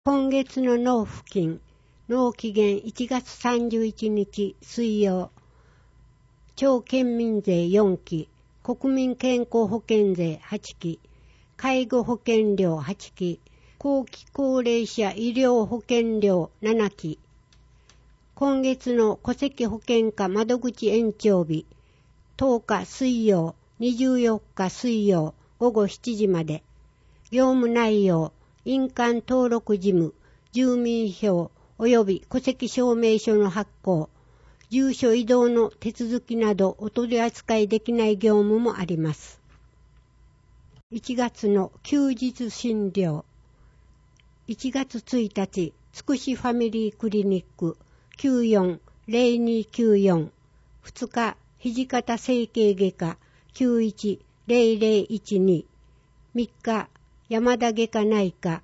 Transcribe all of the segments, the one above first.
今月の納付金、納期限1月31日水曜、町県民税4期、国民健康保険税8期、介護保険料8期、後期高齢者医療保険料7期。今月の戸籍保険課窓口延長日、10日水曜、24日水曜午後7時まで。業務内容、印鑑登録事務、住民票及び戸籍証明書の発行、住所移動の手続きなどお取り扱いできない業務もあります。1月の休日診療。1月1日、つくしファミリークリニック 940294。2日、土方整形外科 910012。3日、山田外科内科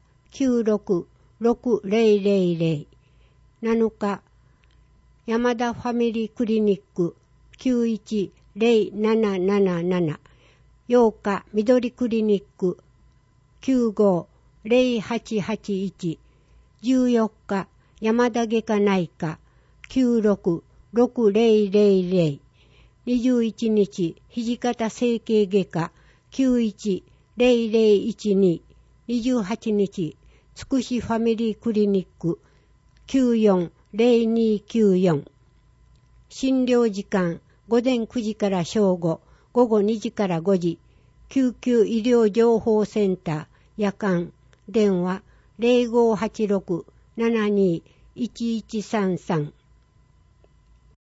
966000。7日、山田ファミリークリニック910777。8日、緑クリニック950881。14日、山田外科内科966000。21日、土方整形外科910012。28日、つくしファミリークリニック940294。診療時間、午前9時から正午、午後2時から5時。救急医療情報センター、夜間、電話 0586-72-1133。